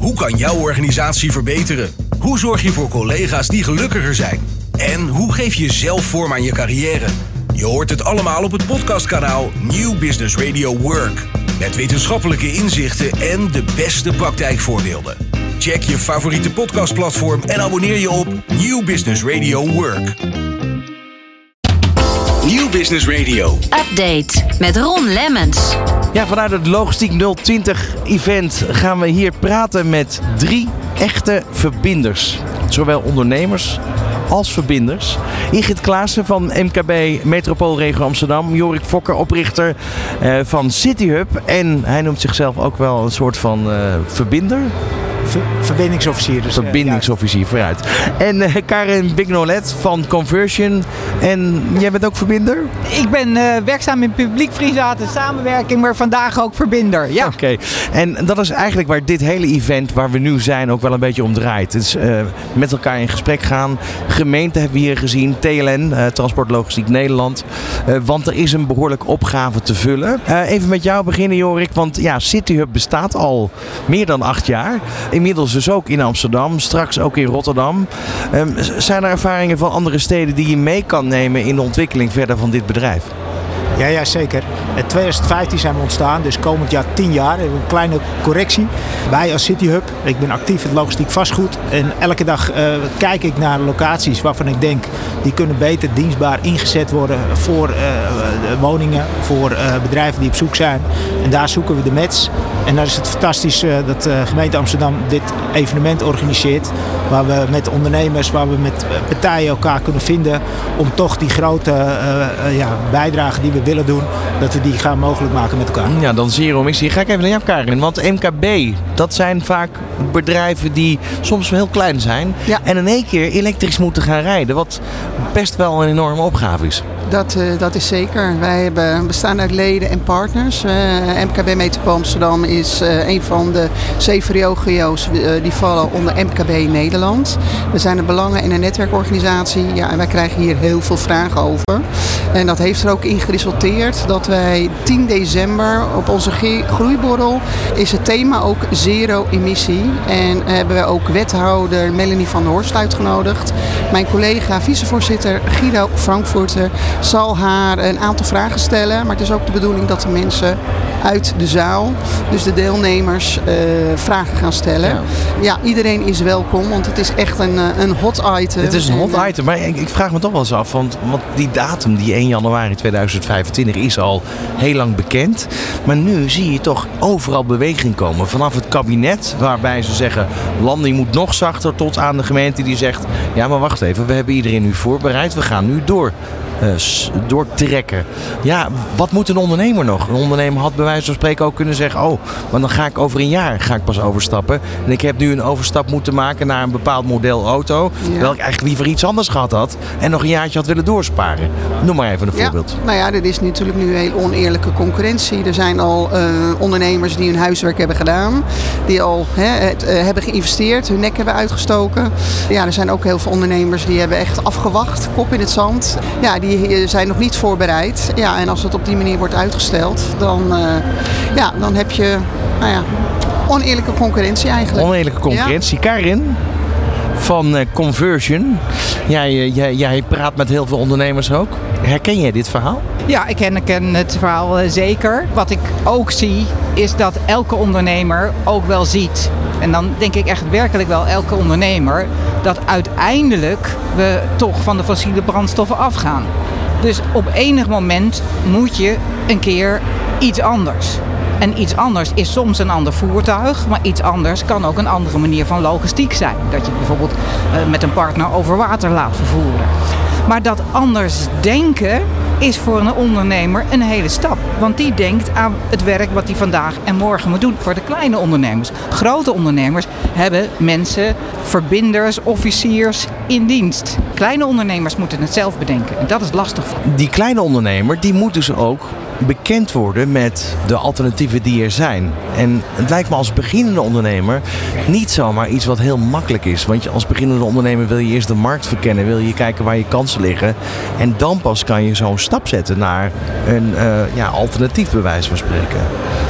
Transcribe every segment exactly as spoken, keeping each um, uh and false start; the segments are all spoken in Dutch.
Hoe kan jouw organisatie verbeteren? Hoe zorg je voor collega's die gelukkiger zijn? En hoe geef je zelf vorm aan je carrière? Je hoort het allemaal op het podcastkanaal New Business Radio Work. Met wetenschappelijke inzichten en de beste praktijkvoorbeelden. Check je favoriete podcastplatform en abonneer je op New Business Radio Work. New Business Radio. Update met Ron Lemmens. Ja, vanuit het Logistiek nul twintig event gaan we hier praten met drie echte verbinders. Zowel ondernemers als verbinders. Ingrid Klaassen van M K B Metropoolregio Amsterdam. Jorik Fokker, oprichter uh, van CityHub. En hij noemt zichzelf ook wel een soort van uh, verbinder. Ver, verbindingsofficier. Dus, verbindingsofficier, uh, vooruit. En uh, Karin Bignolet van Conversion. En jij bent ook verbinder? Ik ben uh, werkzaam in publiek-private samenwerking, maar vandaag ook verbinder. Ja. Oké. Okay. En dat is eigenlijk waar dit hele event, waar we nu zijn, ook wel een beetje om draait. Het is uh, met elkaar in gesprek gaan. Gemeente hebben we hier gezien. T L N, uh, Transport Logistiek Nederland. Uh, want er is een behoorlijke opgave te vullen. Uh, even met jou beginnen, Jorik. Want ja, CityHub bestaat al meer dan acht jaar. Inmiddels dus ook in Amsterdam, straks ook in Rotterdam. Um, zijn er ervaringen van andere steden die je mee kan nemen in de ontwikkeling verder van dit bedrijf? Ja, ja, zeker. In twintig vijftien zijn we ontstaan, dus komend jaar tien jaar. Een kleine correctie. Wij als CityHub, ik ben actief in het logistiek vastgoed. En elke dag uh, kijk ik naar locaties waarvan ik denk, die kunnen beter dienstbaar ingezet worden voor uh, woningen, voor uh, bedrijven die op zoek zijn. En daar zoeken we de match. En daar is het fantastisch uh, dat de uh, gemeente Amsterdam dit evenement organiseert. Waar we met ondernemers, waar we met partijen elkaar kunnen vinden om toch die grote uh, uh, ja, bijdrage die we willen doen, dat we die gaan mogelijk maken met elkaar. Ja, dan zero missie. Ga ik even naar jou, Karin. Want M K B, dat zijn vaak bedrijven die soms wel heel klein zijn. Ja. En in één keer elektrisch moeten gaan rijden. Wat best wel een enorme opgave is. Dat, uh, dat is zeker. Wij hebben, bestaan uit leden en partners. Uh, M K B Metropool Amsterdam is uh, een van de zeven regio's uh, die vallen onder M K B Nederland. We zijn een belangen- en een netwerkorganisatie. Ja, en wij krijgen hier heel veel vragen over. En dat heeft er ook in geresulteerd dat wij tien december op onze groeiborrel is het thema ook zero emissie. En hebben we ook wethouder Melanie van der Horst uitgenodigd. Mijn collega vicevoorzitter Guido Frankfurter zal haar een aantal vragen stellen. Maar het is ook de bedoeling dat de mensen uit de zaal, dus de deelnemers, uh, vragen gaan stellen. Ja. ja, iedereen is welkom, want het is echt een, een hot item. Het is een hot item, maar ik, ik vraag me toch wel eens af, want, want die datum, die één januari tweeduizend vijfentwintig, is al heel lang bekend. Maar nu zie je toch overal beweging komen. Vanaf het kabinet, waarbij ze zeggen, landing moet nog zachter, tot aan de gemeente die zegt, ja maar wacht even, we hebben iedereen nu voorbereid, we gaan nu door. Uh, doortrekken. Ja, wat moet een ondernemer nog? Een ondernemer had bij wijze van spreken ook kunnen zeggen, oh, maar dan ga ik over een jaar ga ik pas overstappen. En ik heb nu een overstap moeten maken naar een bepaald model auto, ja. Terwijl ik eigenlijk liever iets anders gehad had en nog een jaartje had willen doorsparen. Noem maar even een ja. voorbeeld. Nou ja, er is natuurlijk nu heel oneerlijke concurrentie. Er zijn al uh, ondernemers die hun huiswerk hebben gedaan, die al he, het, uh, hebben geïnvesteerd, hun nek hebben uitgestoken. Ja, er zijn ook heel veel ondernemers die hebben echt afgewacht, kop in het zand. Ja, die Die zijn nog niet voorbereid. Ja, en als het op die manier wordt uitgesteld, dan, uh, ja, dan heb je nou ja, oneerlijke concurrentie eigenlijk. Oneerlijke concurrentie. Ja. Karin van uh, Conversion. Jij, uh, jij, jij praat met heel veel ondernemers ook. Herken jij dit verhaal? Ja, ik ken, ik ken het verhaal uh, zeker. Wat ik ook zie, is dat elke ondernemer ook wel ziet. En dan denk ik echt werkelijk wel elke ondernemer, dat uiteindelijk we toch van de fossiele brandstoffen afgaan. Dus op enig moment moet je een keer iets anders. En iets anders is soms een ander voertuig, maar iets anders kan ook een andere manier van logistiek zijn. Dat je bijvoorbeeld uh, met een partner over water laat vervoeren. Maar dat anders denken is voor een ondernemer een hele stap. Want die denkt aan het werk wat hij vandaag en morgen moet doen. Voor de kleine ondernemers. Grote ondernemers hebben mensen, verbinders, officiers in dienst. Kleine ondernemers moeten het zelf bedenken. En dat is lastig. Die kleine ondernemer die moet dus ook bekend worden met de alternatieven die er zijn. En het lijkt me als beginnende ondernemer niet zomaar iets wat heel makkelijk is. Want je als beginnende ondernemer wil je eerst de markt verkennen. Wil je kijken waar je kansen liggen. En dan pas kan je zo'n stap zetten naar een uh, ja, alternatief, bij wijze van spreken.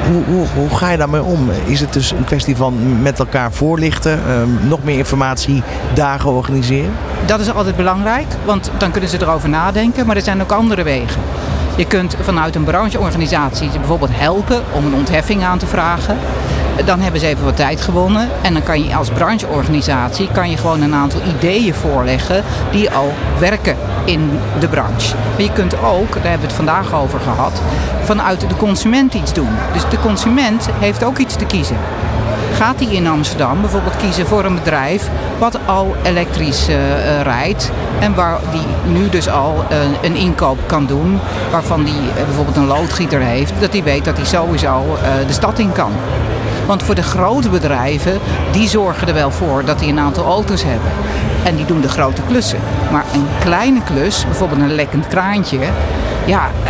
Hoe, hoe, hoe ga je daarmee om? Is het dus een kwestie van met elkaar voorlichten, uh, nog meer informatiedagen organiseren? Dat is altijd belangrijk, want dan kunnen ze erover nadenken. Maar er zijn ook andere wegen. Je kunt vanuit een brancheorganisatie bijvoorbeeld helpen om een ontheffing aan te vragen. Dan hebben ze even wat tijd gewonnen. En dan kan je als brancheorganisatie kan je gewoon een aantal ideeën voorleggen die al werken in de branche. Maar je kunt ook, daar hebben we het vandaag over gehad, vanuit de consument iets doen. Dus de consument heeft ook iets te kiezen. Gaat hij in Amsterdam bijvoorbeeld kiezen voor een bedrijf wat al elektrisch uh, uh, rijdt en waar die nu dus al uh, een inkoop kan doen waarvan die uh, bijvoorbeeld een loodgieter heeft, dat hij weet dat hij sowieso uh, de stad in kan. Want voor de grote bedrijven, die zorgen er wel voor dat die een aantal auto's hebben. En die doen de grote klussen. Maar een kleine klus, bijvoorbeeld een lekkend kraantje, ja, uh,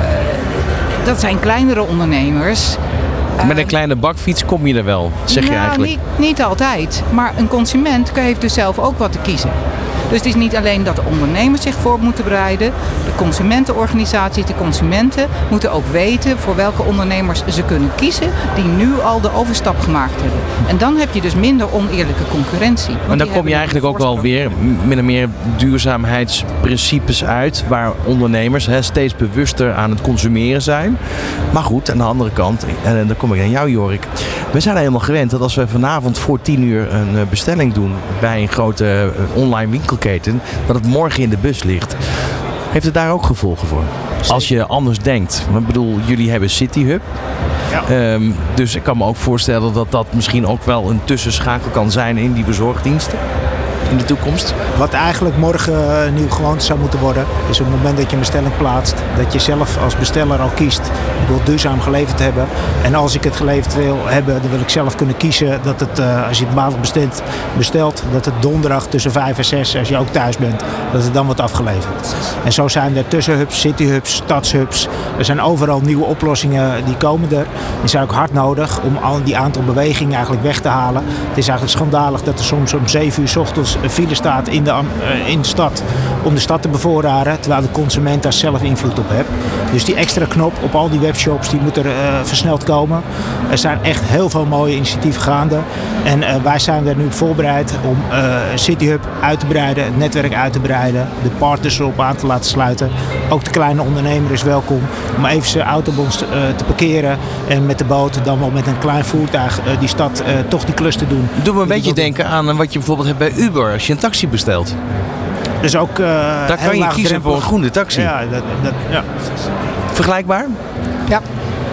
dat zijn kleinere ondernemers. Met een kleine bakfiets kom je er wel, zeg nou, je eigenlijk? Niet, niet altijd. Maar een consument heeft dus zelf ook wat te kiezen. Dus het is niet alleen dat de ondernemers zich voor moeten bereiden. De consumentenorganisaties, de consumenten moeten ook weten voor welke ondernemers ze kunnen kiezen die nu al de overstap gemaakt hebben. En dan heb je dus minder oneerlijke concurrentie. Maar dan kom je eigenlijk ook wel weer min of meer duurzaamheidsprincipes uit waar ondernemers hè, steeds bewuster aan het consumeren zijn. Maar goed, aan de andere kant, en dan kom ik aan jou Jorik. We zijn helemaal gewend dat als we vanavond voor tien uur een bestelling doen bij een grote online winkelketen, dat het morgen in de bus ligt. Heeft het daar ook gevolgen voor? Als je anders denkt. Ik bedoel, jullie hebben CityHub. Ja. Um, dus ik kan me ook voorstellen dat dat misschien ook wel een tussenschakel kan zijn in die bezorgdiensten in de toekomst. Wat eigenlijk morgen een nieuwe gewoonte zou moeten worden, is op het moment dat je een bestelling plaatst, dat je zelf als besteller al kiest. Ik wil duurzaam geleverd hebben. En als ik het geleverd wil hebben, dan wil ik zelf kunnen kiezen dat het, uh, als je het maandag bestelt, bestelt, dat het donderdag tussen vijf en zes, als je ook thuis bent, dat het dan wordt afgeleverd. En zo zijn er tussenhubs, cityhubs, stadshubs. Er zijn overal nieuwe oplossingen die komen er. Die zijn ook hard nodig om al die aantal bewegingen eigenlijk weg te halen. Het is eigenlijk schandalig dat er soms om zeven uur 's ochtends een file staat in de, uh, in de stad om de stad te bevoorraden, terwijl de consument daar zelf invloed op heeft. Dus die extra knop op al die webshops, die moet er uh, versneld komen. Er zijn echt heel veel mooie initiatieven gaande. En uh, wij zijn er nu voorbereid om uh, CityHub uit te breiden, het netwerk uit te breiden, de partners erop aan te laten sluiten. Ook de kleine ondernemer is welkom om even zijn autobons uh, te parkeren en met de boot dan wel met een klein voertuig uh, die stad uh, toch die klus te doen. Doe me een beetje denken aan wat je bijvoorbeeld hebt bij Uber als je een taxi bestelt. Dus ook uh, daar kan je kiezen voor een groene taxi. Ja, dat, dat, ja. Vergelijkbaar? Ja.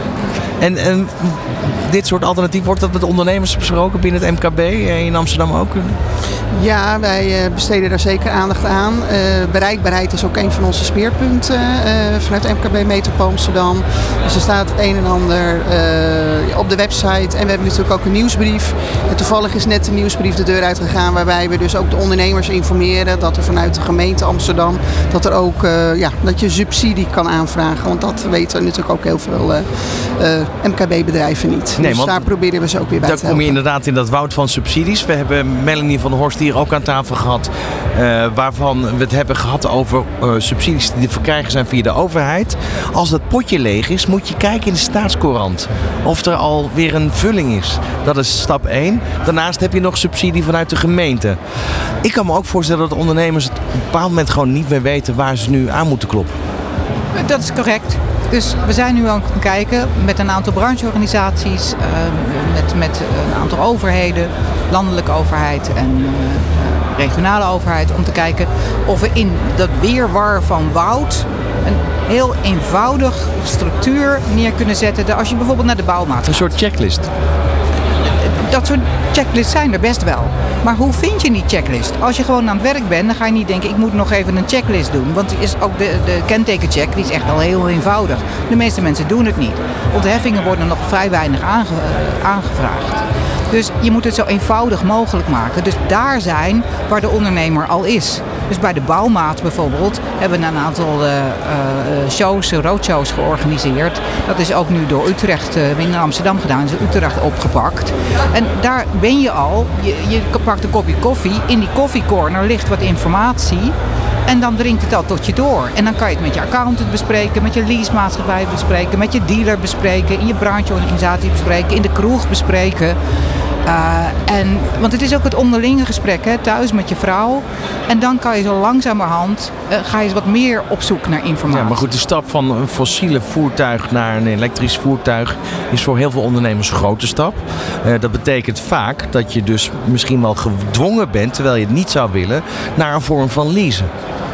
En, en dit soort alternatief, wordt dat met ondernemers besproken binnen het M K B in Amsterdam ook? Ja, wij besteden daar zeker aandacht aan. Uh, bereikbaarheid is ook een van onze speerpunten uh, vanuit M K B Metropool Amsterdam. Dus er staat het een en ander uh, op de website. En we hebben natuurlijk ook een nieuwsbrief. En toevallig is net de nieuwsbrief de deur uitgegaan waarbij we dus ook de ondernemers informeren dat er vanuit de gemeente Amsterdam dat er ook uh, ja, dat je subsidie kan aanvragen. Want dat weten natuurlijk ook heel veel uh, uh, M K B-bedrijven niet. Nee, dus daar proberen we ze ook weer bij te helpen. Dan kom je inderdaad in dat woud van subsidies. We hebben Melanie van der Horst hier ook aan tafel gehad, uh, waarvan we het hebben gehad over uh, subsidies die te verkrijgen zijn via de overheid. Als dat potje leeg is, moet je kijken in de staatscourant of er alweer een vulling is. Dat is stap één. Daarnaast heb je nog subsidie vanuit de gemeente. Ik kan me ook voorstellen dat ondernemers het op een bepaald moment gewoon niet meer weten waar ze nu aan moeten kloppen. Dat is correct. Dus we zijn nu aan het kijken met een aantal brancheorganisaties, uh, met, met een aantal overheden, landelijke overheid en uh, regionale overheid, om te kijken of we in dat weerwar van woud een heel eenvoudig structuur neer kunnen zetten. Als je bijvoorbeeld naar de bouwmaat gaat. Een soort checklist. Dat soort checklists zijn er best wel. Maar hoe vind je die checklist? Als je gewoon aan het werk bent, dan ga je niet denken, ik moet nog even een checklist doen. Want is ook de, de kentekencheck, die is echt al heel eenvoudig. De meeste mensen doen het niet. Ontheffingen worden nog vrij weinig aange, uh, aangevraagd. Dus je moet het zo eenvoudig mogelijk maken. Dus daar zijn waar de ondernemer al is. Dus bij de bouwmaat bijvoorbeeld hebben we een aantal uh, uh, shows, roadshows georganiseerd. Dat is ook nu door Utrecht, uh, in Amsterdam gedaan, is Utrecht opgepakt. En daar ben je al, je, je pakt een kopje koffie. In die koffiecorner ligt wat informatie En dan dringt het al tot je door. En dan kan je het met je accountant bespreken, met je leasemaatschappij bespreken, met je dealer bespreken, in je brancheorganisatie bespreken, in de kroeg bespreken. Uh, en, want het is ook het onderlinge gesprek, hè, thuis met je vrouw. En dan kan je zo langzamerhand, uh, ga je eens wat meer op zoek naar informatie. Ja, maar goed, de stap van een fossiele voertuig naar een elektrisch voertuig is voor heel veel ondernemers een grote stap. Uh, dat betekent vaak dat je dus misschien wel gedwongen bent, terwijl je het niet zou willen, naar een vorm van leasen.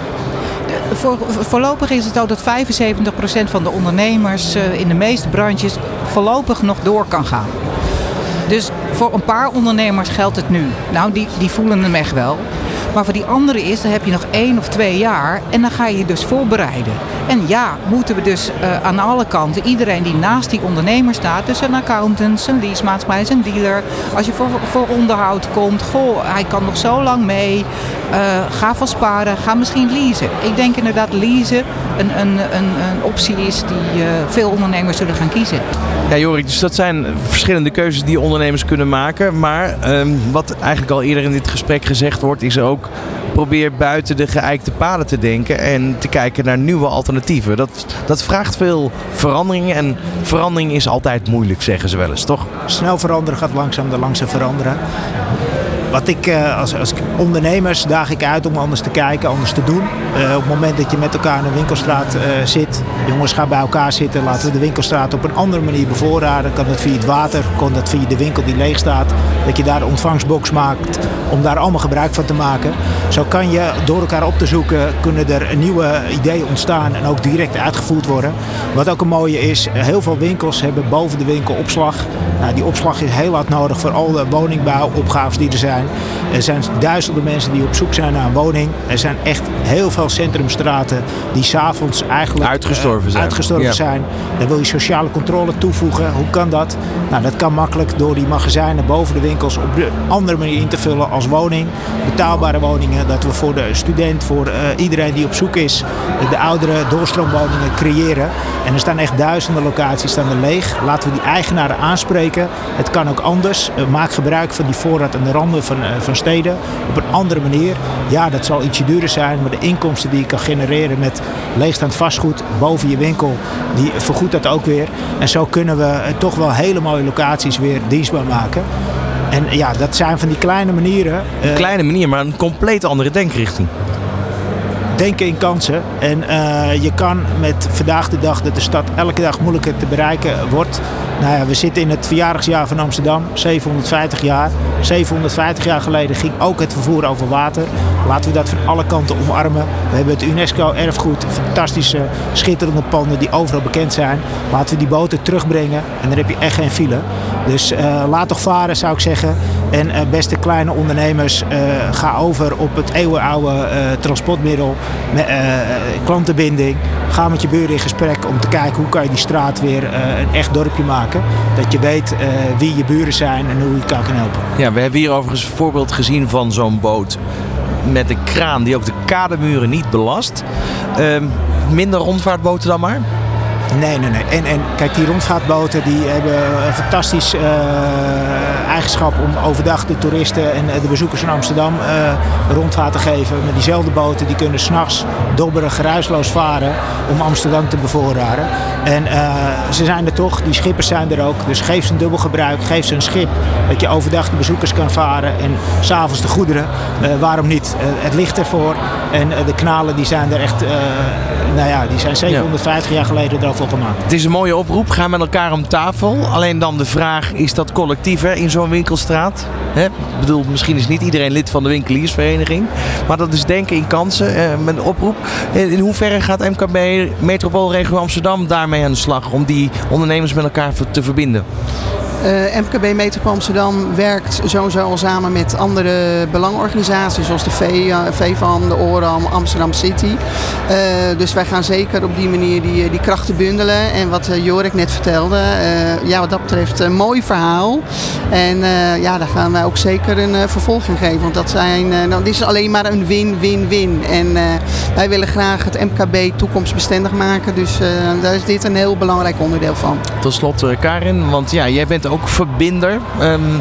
Voor, voorlopig is het ook dat vijfenzeventig procent van de ondernemers uh, in de meeste branches voorlopig nog door kan gaan. Dus voor een paar ondernemers geldt het nu. Nou, die, die voelen hem echt wel. Maar voor die anderen is, dan heb je nog één of twee jaar en dan ga je je dus voorbereiden. En ja, moeten we dus uh, aan alle kanten, iedereen die naast die ondernemer staat, dus een accountant, zijn leasemaatschappij, zijn dealer. Als je voor, voor onderhoud komt, goh, hij kan nog zo lang mee. Uh, ga van sparen, ga misschien leasen. Ik denk inderdaad leasen een, een, een, een optie is die uh, veel ondernemers zullen gaan kiezen. Ja, Jorik, dus dat zijn verschillende keuzes die ondernemers kunnen maken. Maar um, wat eigenlijk al eerder in dit gesprek gezegd wordt, is ook probeer buiten de geëikte paden te denken en te kijken naar nieuwe alternatieven. Dat, dat vraagt veel verandering en verandering is altijd moeilijk, zeggen ze wel eens, toch? Snel veranderen gaat langzaam de langzaam veranderen. Wat ik uh, als, als ondernemers daag ik uit om anders te kijken, anders te doen. Uh, op het moment dat je met elkaar in een winkelstraat uh, zit, jongens gaan bij elkaar zitten, laten we de winkelstraat op een andere manier bevoorraden. Kan dat via het water, kan dat via de winkel die leeg staat. Dat je daar de ontvangstbox maakt om daar allemaal gebruik van te maken. Zo kan je door elkaar op te zoeken, kunnen er nieuwe ideeën ontstaan en ook direct uitgevoerd worden. Wat ook een mooie is, heel veel winkels hebben boven de winkel opslag. Nou, die opslag is heel hard nodig voor al de woningbouwopgaves die er zijn. Er zijn duizenden mensen die op zoek zijn naar een woning. Er zijn echt heel veel centrumstraten die 's avonds eigenlijk uitgestorven uh, zijn. Uitgestorven ja. zijn. Daar wil je sociale controle toevoegen. Hoe kan dat? Nou, dat kan makkelijk door die magazijnen boven de winkels op een andere manier in te vullen als woning. Betaalbare woningen. Dat we voor de student, voor uh, iedereen die op zoek is, de oudere doorstroomwoningen creëren. En er staan echt duizenden locaties staan er leeg. Laten we die eigenaren aanspreken. Het kan ook anders. Uh, maak gebruik van die voorraad aan de randen van, uh, van steden op een andere manier. Ja, dat zal ietsje duurder zijn, maar de inkomsten die je kan genereren met leegstaand vastgoed boven je winkel, die vergoedt dat ook weer. En zo kunnen we uh, toch wel hele mooie locaties weer dienstbaar maken. En ja, dat zijn van die kleine manieren. Een uh, kleine manier, maar een compleet andere denkrichting. Denken in kansen. En uh, je kan met vandaag de dag dat de stad elke dag moeilijker te bereiken wordt. Nou ja, we zitten in het verjaardagsjaar van Amsterdam, zevenhonderdvijftig jaar. zevenhonderdvijftig jaar geleden ging ook het vervoer over water. Laten we dat van alle kanten omarmen. We hebben het UNESCO-erfgoed, fantastische, schitterende panden die overal bekend zijn. Laten we die boten terugbrengen en dan heb je echt geen file. Dus uh, laat toch varen, zou ik zeggen. En uh, beste kleine ondernemers, uh, ga over op het eeuwenoude uh, transportmiddel, met, uh, klantenbinding. Ga met je buren in gesprek om te kijken hoe kan je die straat weer uh, een echt dorpje maken. Dat je weet uh, wie je buren zijn en hoe je elkaar kan helpen. Ja, we hebben hier overigens een voorbeeld gezien van zo'n boot met een kraan die ook de kademuren niet belast. Uh, minder rondvaartboten dan maar? Nee, nee, nee. En, en kijk, die rondvaartboten die hebben een fantastisch uh, eigenschap om overdag de toeristen en de bezoekers van Amsterdam uh, rondvaart te geven. Maar diezelfde boten die kunnen 's nachts dobberen, geruisloos varen om Amsterdam te bevoorraden. En uh, ze zijn er toch, die schippers zijn er ook. Dus geef ze een dubbel gebruik, geef ze een schip dat je overdag de bezoekers kan varen en 's avonds de goederen. Uh, waarom niet? Uh, het ligt ervoor. En uh, de kanalen die zijn er echt, uh, nou ja, die zijn zevenhonderdvijftig jaar geleden erover gemaakt. Het is een mooie oproep. Ga met elkaar om tafel. Alleen dan de vraag, is dat collectiever in zo'n winkelstraat? Hè? Ik bedoel, misschien is niet iedereen lid van de winkeliersvereniging. Maar dat is denken in kansen. Eh, met een oproep. In hoeverre gaat M K B Metropoolregio Amsterdam daarmee aan de slag om die ondernemers met elkaar te verbinden? Uh, M K B Metropool Amsterdam werkt sowieso al samen met andere belangenorganisaties zoals de V, uh, V V A M, de ORAM, Amsterdam City. Uh, dus wij gaan zeker op die manier die, die krachten bundelen. En wat uh, Jorik net vertelde, uh, ja, wat dat betreft een mooi verhaal. En uh, ja, daar gaan wij ook zeker een uh, vervolging geven. Want dat zijn, uh, nou, dit is alleen maar een win-win-win. En uh, wij willen graag het M K B toekomstbestendig maken. Dus uh, daar is dit een heel belangrijk onderdeel van. Tot slot, uh, Karin, want ja, jij bent ook verbinder. Um,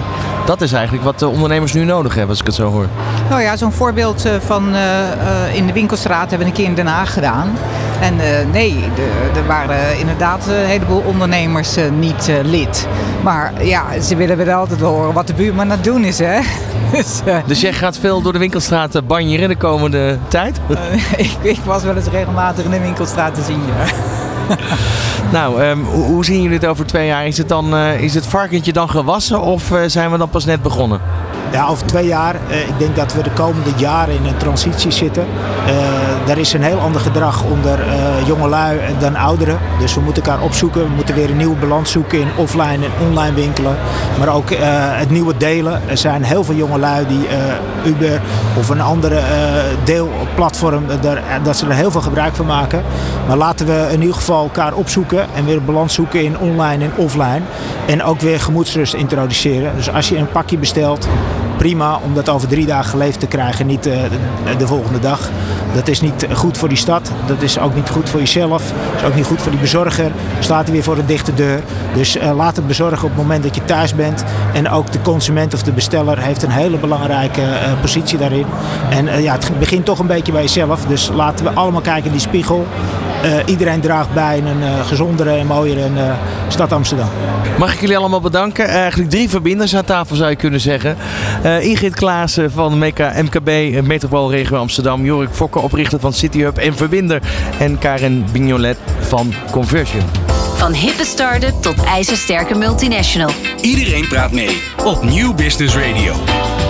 Dat is eigenlijk wat de ondernemers nu nodig hebben, als ik het zo hoor. Nou ja, zo'n voorbeeld van uh, uh, in de winkelstraat hebben we een keer in Den Haag gedaan. En uh, nee, de, er waren inderdaad een heleboel ondernemers uh, niet uh, lid. Maar ja, ze willen wel altijd horen wat de buurman aan het doen is, hè. Dus, uh, dus jij gaat veel door de winkelstraat uh, banjeren de komende tijd? Uh, ik, ik was wel eens regelmatig in de winkelstraat te zien, ja. Nou, um, hoe, hoe zien jullie het over twee jaar? Is het, dan, uh, is het varkentje dan gewassen of uh, zijn we dan pas net begonnen? Ja, over twee jaar. Uh, ik denk dat we de komende jaren in een transitie zitten. Uh, er is een heel ander gedrag onder uh, jongelui dan ouderen. Dus we moeten elkaar opzoeken. We moeten weer een nieuwe balans zoeken in offline en online winkelen. Maar ook uh, het nieuwe delen. Er zijn heel veel jongelui die uh, Uber of een andere uh, deelplatform, daar, dat ze er heel veel gebruik van maken. Maar laten we in ieder geval elkaar opzoeken en weer een balans zoeken in online en offline. En ook weer gemoedsrust introduceren. Dus als je een pakje bestelt, prima om dat over drie dagen geleverd te krijgen, niet uh, de, de volgende dag. Dat is niet goed voor die stad, dat is ook niet goed voor jezelf, dat is ook niet goed voor die bezorger. Dan staat hij weer voor een dichte deur. Dus uh, laat het bezorgen op het moment dat je thuis bent. En ook de consument of de besteller heeft een hele belangrijke uh, positie daarin. En uh, ja, het begint toch een beetje bij jezelf, dus laten we allemaal kijken in die spiegel. Uh, iedereen draagt bij in een uh, gezondere en mooiere uh, stad Amsterdam. Mag ik jullie allemaal bedanken. Uh, eigenlijk drie verbinders aan tafel zou je kunnen zeggen. Uh, Ingrid Klaassen van M K B, Metropoolregio Amsterdam. Jorik Fokker, oprichter van CityHub en verbinder. En Karen Bignolet van Conversion. Van hippe start-up tot ijzersterke multinational. Iedereen praat mee op Nieuw Business Radio.